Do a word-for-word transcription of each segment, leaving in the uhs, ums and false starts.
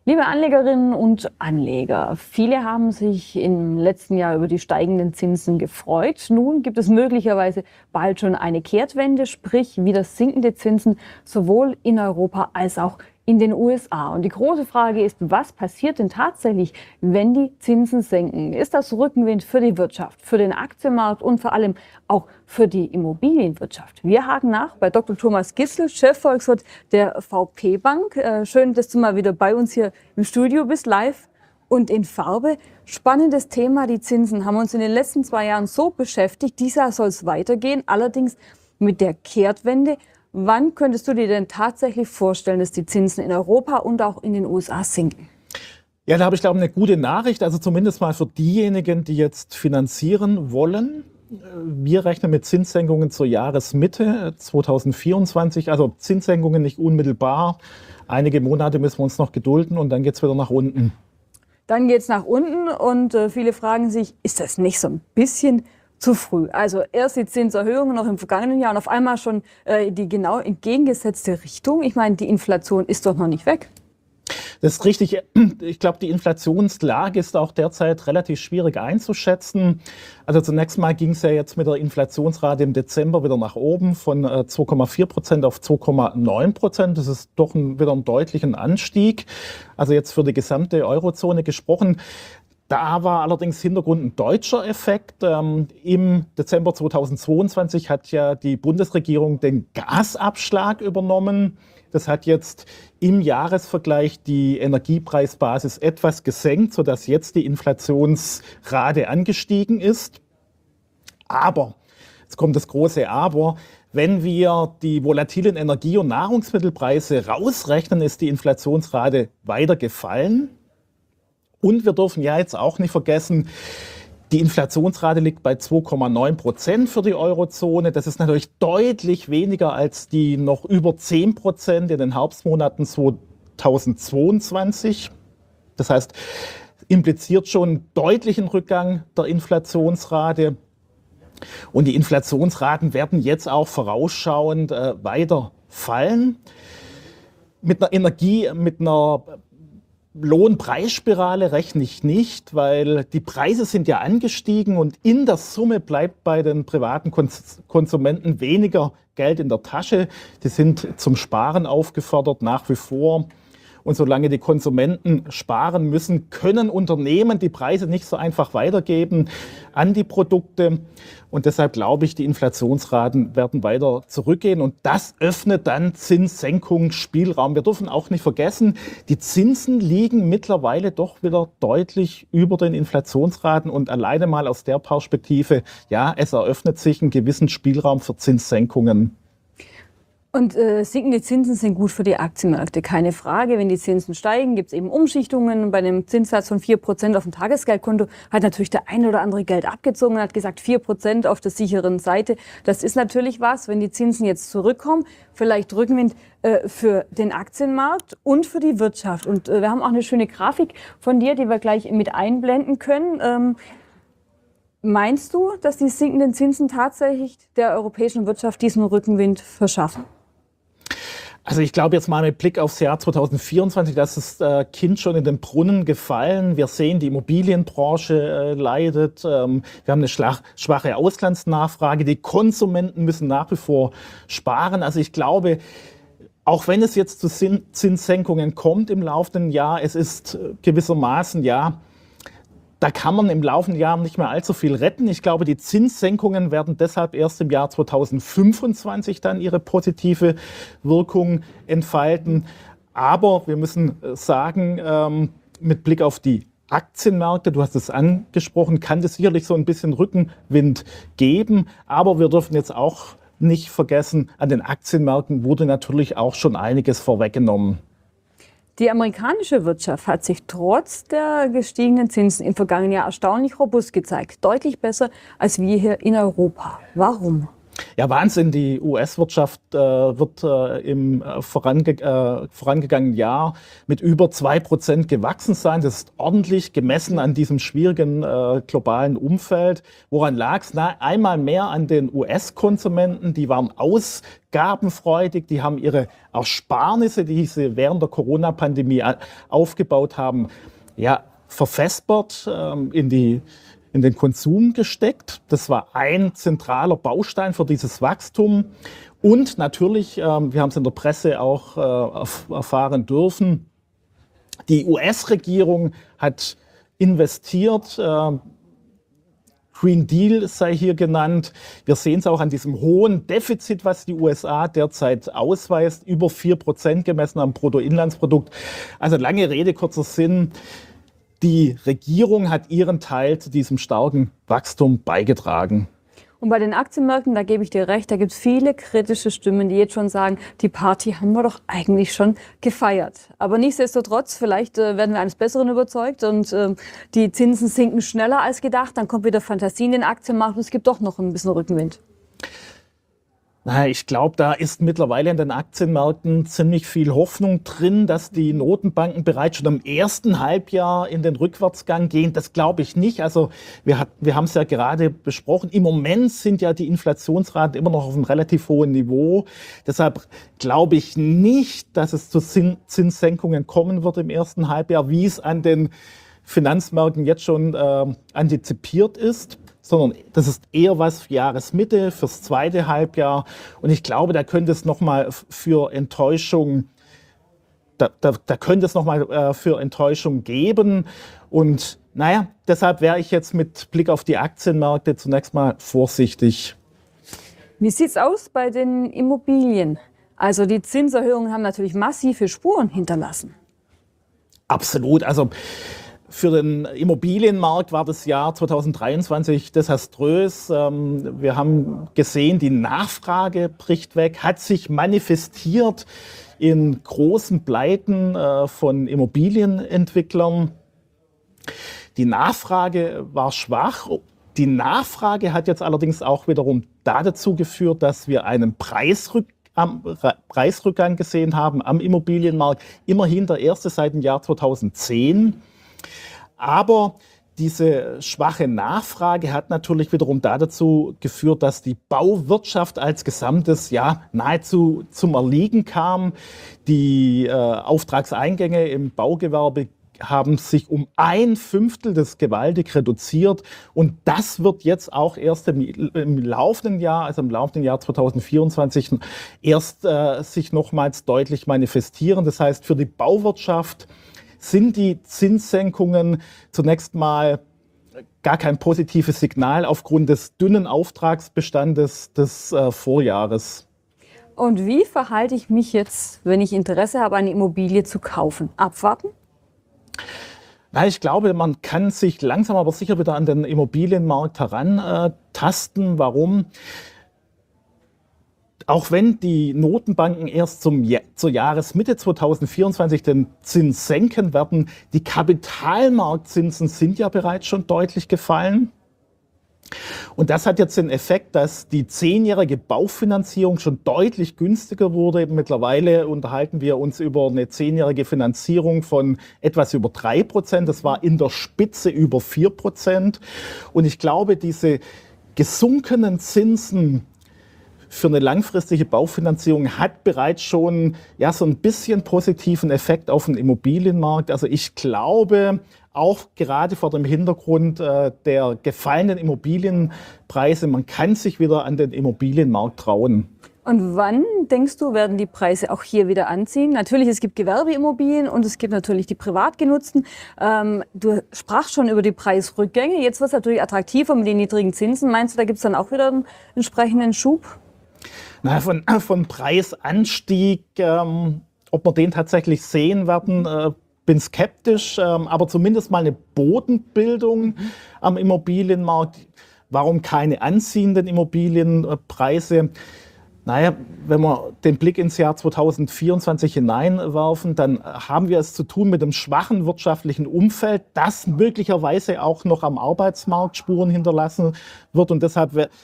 Liebe Anlegerinnen und Anleger, viele haben sich im letzten Jahr über die steigenden Zinsen gefreut. Nun gibt es möglicherweise bald schon eine Kehrtwende, sprich wieder sinkende Zinsen sowohl in Europa als auch in den U S A. Und die große Frage ist, was passiert denn tatsächlich, wenn die Zinsen senken? Ist das Rückenwind für die Wirtschaft, für den Aktienmarkt und vor allem auch für die Immobilienwirtschaft? Wir haken nach bei Doktor Thomas Gistel, Chefvolkswirt der V P Bank. Äh, schön, dass du mal wieder bei uns hier im Studio bist, live und in Farbe. Spannendes Thema, die Zinsen haben uns in den letzten zwei Jahren so beschäftigt. Dieses Jahr soll es weitergehen, allerdings mit der Kehrtwende. Wann könntest du dir denn tatsächlich vorstellen, dass die Zinsen in Europa und auch in den U S A sinken? Ja, da habe ich, glaube ich, eine gute Nachricht. Also zumindest mal für diejenigen, die jetzt finanzieren wollen. Wir rechnen mit Zinssenkungen zur Jahresmitte zweitausendvierundzwanzig. Also Zinssenkungen nicht unmittelbar. Einige Monate müssen wir uns noch gedulden und dann geht es wieder nach unten. Dann geht es nach unten und äh, viele fragen sich, ist das nicht so ein bisschen zu früh? Also erst die Zinserhöhungen noch im vergangenen Jahr und auf einmal schon äh, die genau entgegengesetzte Richtung. Ich meine, die Inflation ist doch noch nicht weg. Das ist richtig. Ich glaube, die Inflationslage ist auch derzeit relativ schwierig einzuschätzen. Also zunächst mal ging es ja jetzt mit der Inflationsrate im Dezember wieder nach oben von äh, zwei Komma vier Prozent auf zwei Komma neun Prozent. Das ist doch ein, wieder ein deutlichen Anstieg. Also jetzt für die gesamte Eurozone gesprochen. Da war allerdings Hintergrund ein deutscher Effekt. Ähm, Im Dezember zweitausendzweiundzwanzig hat ja die Bundesregierung den Gasabschlag übernommen. Das hat jetzt im Jahresvergleich die Energiepreisbasis etwas gesenkt, sodass jetzt die Inflationsrate angestiegen ist. Aber, jetzt kommt das große Aber, wenn wir die volatilen Energie- und Nahrungsmittelpreise rausrechnen, ist die Inflationsrate weiter gefallen. Und wir dürfen ja jetzt auch nicht vergessen, die Inflationsrate liegt bei zwei Komma neun Prozent für die Eurozone. Das ist natürlich deutlich weniger als die noch über zehn Prozent in den Herbstmonaten zweitausendzweiundzwanzig. Das heißt, impliziert schon einen deutlichen Rückgang der Inflationsrate. Und die Inflationsraten werden jetzt auch vorausschauend äh, weiter fallen. Mit einer Energie, mit einer Lohnpreisspirale rechne ich nicht, weil die Preise sind ja angestiegen und in der Summe bleibt bei den privaten Konsumenten weniger Geld in der Tasche. Die sind zum Sparen aufgefordert, nach wie vor. Und solange die Konsumenten sparen müssen, können Unternehmen die Preise nicht so einfach weitergeben an die Produkte. Und deshalb glaube ich, die Inflationsraten werden weiter zurückgehen. Und das öffnet dann Zinssenkungsspielraum. Wir dürfen auch nicht vergessen, die Zinsen liegen mittlerweile doch wieder deutlich über den Inflationsraten. Und alleine mal aus der Perspektive, ja, es eröffnet sich einen gewissen Spielraum für Zinssenkungen. Und äh, sinkende Zinsen sind gut für die Aktienmärkte, keine Frage. Wenn die Zinsen steigen, gibt es eben Umschichtungen. Bei einem Zinssatz von vier Prozent auf dem Tagesgeldkonto hat natürlich der eine oder andere Geld abgezogen und hat gesagt, vier Prozent auf der sicheren Seite. Das ist natürlich was, wenn die Zinsen jetzt zurückkommen, vielleicht Rückenwind äh, für den Aktienmarkt und für die Wirtschaft. Und äh, wir haben auch eine schöne Grafik von dir, die wir gleich mit einblenden können. Ähm, meinst du, dass die sinkenden Zinsen tatsächlich der europäischen Wirtschaft diesen Rückenwind verschaffen? Also ich glaube jetzt mal mit Blick aufs Jahr zweitausendvierundzwanzig, dass das äh, Kind schon in den Brunnen gefallen. Wir sehen, die Immobilienbranche äh, leidet. Ähm, wir haben eine schlach, schwache Auslandsnachfrage. Die Konsumenten müssen nach wie vor sparen. Also ich glaube, auch wenn es jetzt zu Zinssenkungen kommt im laufenden Jahr, es ist gewissermaßen, ja, da kann man im laufenden Jahr nicht mehr allzu viel retten. Ich glaube, die Zinssenkungen werden deshalb erst im Jahr zweitausendfünfundzwanzig dann ihre positive Wirkung entfalten. Aber wir müssen sagen, ähm, mit Blick auf die Aktienmärkte, du hast es angesprochen, kann das sicherlich so ein bisschen Rückenwind geben. Aber wir dürfen jetzt auch nicht vergessen, an den Aktienmärkten wurde natürlich auch schon einiges vorweggenommen. Die amerikanische Wirtschaft hat sich trotz der gestiegenen Zinsen im vergangenen Jahr erstaunlich robust gezeigt. Deutlich besser als wir hier in Europa. Warum? Ja, Wahnsinn. Die U S-Wirtschaft äh, wird äh, im äh, vorange äh, vorangegangenen Jahr mit über zwei Prozent gewachsen sein. Das ist ordentlich gemessen an diesem schwierigen äh, globalen Umfeld. Woran lag es? Einmal mehr an den U S-Konsumenten. Die waren ausgabenfreudig. Die haben ihre Ersparnisse, die sie während der Corona-Pandemie aufgebaut haben, ja, verfespert ähm, in die in den Konsum gesteckt. Das war ein zentraler Baustein für dieses Wachstum. Und natürlich, ähm, wir haben es in der Presse auch äh, erfahren dürfen, die U S-Regierung hat investiert, äh, Green Deal sei hier genannt. Wir sehen es auch an diesem hohen Defizit, was die U S A derzeit ausweist, über vier Prozent gemessen am Bruttoinlandsprodukt. Also lange Rede, kurzer Sinn. Die Regierung hat ihren Teil zu diesem starken Wachstum beigetragen. Und bei den Aktienmärkten, da gebe ich dir recht, da gibt es viele kritische Stimmen, die jetzt schon sagen, die Party haben wir doch eigentlich schon gefeiert. Aber nichtsdestotrotz, vielleicht äh, werden wir eines Besseren überzeugt und äh, die Zinsen sinken schneller als gedacht. Dann kommt wieder Fantasie in den Aktienmarkt und es gibt doch noch ein bisschen Rückenwind. Na, ich glaube, da ist mittlerweile in den Aktienmärkten ziemlich viel Hoffnung drin, dass die Notenbanken bereits schon im ersten Halbjahr in den Rückwärtsgang gehen. Das glaube ich nicht. Also wir, hat, wir haben es ja gerade besprochen. Im Moment sind ja die Inflationsraten immer noch auf einem relativ hohen Niveau. Deshalb glaube ich nicht, dass es zu Zinssenkungen kommen wird im ersten Halbjahr, wie es an den Finanzmärkten jetzt schon äh, antizipiert ist, sondern das ist eher was für Jahresmitte, fürs zweite Halbjahr. Und ich glaube, da könnte es nochmal für Enttäuschung, da, da, da könnte es nochmal äh, für Enttäuschung geben. Und naja, deshalb wäre ich jetzt mit Blick auf die Aktienmärkte zunächst mal vorsichtig. Wie sieht's aus bei den Immobilien? Also die Zinserhöhungen haben natürlich massive Spuren hinterlassen. Absolut. Also für den Immobilienmarkt war das Jahr zweitausenddreiundzwanzig desaströs. Wir haben gesehen, die Nachfrage bricht weg, hat sich manifestiert in großen Pleiten von Immobilienentwicklern. Die Nachfrage war schwach. Die Nachfrage hat jetzt allerdings auch wiederum dazu geführt, dass wir einen Preisrück am Preisrückgang gesehen haben am Immobilienmarkt. Immerhin der erste seit dem Jahr zweitausendzehn. Aber diese schwache Nachfrage hat natürlich wiederum dazu geführt, dass die Bauwirtschaft als Gesamtes ja nahezu zum Erliegen kam. Die äh, Auftragseingänge im Baugewerbe haben sich um ein Fünftel des gewaltig reduziert. Und das wird jetzt auch erst im, im laufenden Jahr, also im laufenden Jahr zweitausendvierundzwanzig, erst äh, sich nochmals deutlich manifestieren. Das heißt, für die Bauwirtschaft sind die Zinssenkungen zunächst mal gar kein positives Signal aufgrund des dünnen Auftragsbestandes des äh, Vorjahres. Und wie verhalte ich mich jetzt, wenn ich Interesse habe, eine Immobilie zu kaufen? Abwarten? Na, ich glaube, man kann sich langsam aber sicher wieder an den Immobilienmarkt herantasten. Warum? Auch wenn die Notenbanken erst zum, zur Jahresmitte zweitausendvierundzwanzig den Zins senken werden, die Kapitalmarktzinsen sind ja bereits schon deutlich gefallen. Und das hat jetzt den Effekt, dass die zehnjährige Baufinanzierung schon deutlich günstiger wurde. Mittlerweile unterhalten wir uns über eine zehnjährige Finanzierung von etwas über drei Prozent. Das war in der Spitze über vier Prozent. Und ich glaube, diese gesunkenen Zinsen für eine langfristige Baufinanzierung hat bereits schon ja, so ein bisschen positiven Effekt auf den Immobilienmarkt. Also ich glaube, auch gerade vor dem Hintergrund äh, der gefallenen Immobilienpreise, man kann sich wieder an den Immobilienmarkt trauen. Und wann, denkst du, werden die Preise auch hier wieder anziehen? Natürlich, es gibt Gewerbeimmobilien und es gibt natürlich die privat genutzten. Ähm, du sprachst schon über die Preisrückgänge. Jetzt wird es natürlich attraktiver mit den niedrigen Zinsen. Meinst du, da gibt es dann auch wieder einen entsprechenden Schub? Na, von, von Preisanstieg, ähm, ob wir den tatsächlich sehen werden, äh, bin skeptisch, ähm, aber zumindest mal eine Bodenbildung mhm. am Immobilienmarkt. Warum keine anziehenden Immobilienpreise? Naja, wenn wir den Blick ins Jahr zweitausendvierundzwanzig hineinwerfen, dann haben wir es zu tun mit einem schwachen wirtschaftlichen Umfeld, das möglicherweise auch noch am Arbeitsmarkt Spuren hinterlassen wird. Und deshalb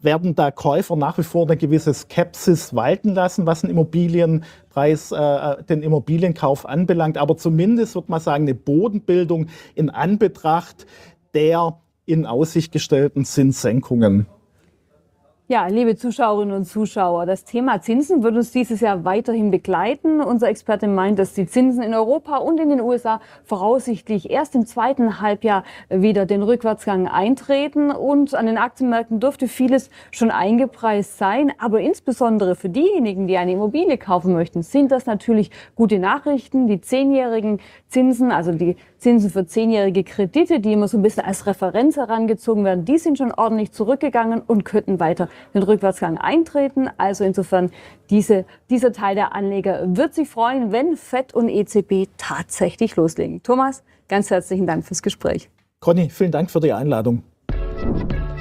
werden da Käufer nach wie vor eine gewisse Skepsis walten lassen, was den Immobilienpreis, äh, den Immobilienkauf anbelangt. Aber zumindest würde man sagen, eine Bodenbildung in Anbetracht der in Aussicht gestellten Zinssenkungen. Ja, liebe Zuschauerinnen und Zuschauer, das Thema Zinsen wird uns dieses Jahr weiterhin begleiten. Unser Experte meint, dass die Zinsen in Europa und in den U S A voraussichtlich erst im zweiten Halbjahr wieder den Rückwärtsgang eintreten. Und an den Aktienmärkten dürfte vieles schon eingepreist sein. Aber insbesondere für diejenigen, die eine Immobilie kaufen möchten, sind das natürlich gute Nachrichten. Die zehnjährigen Zinsen, also die Zinsen für zehnjährige Kredite, die immer so ein bisschen als Referenz herangezogen werden, die sind schon ordentlich zurückgegangen und könnten weiter den Rückwärtsgang eintreten. Also insofern, diese, dieser Teil der Anleger wird sich freuen, wenn Fed und E Z B tatsächlich loslegen. Thomas, ganz herzlichen Dank fürs Gespräch. Conny, vielen Dank für die Einladung.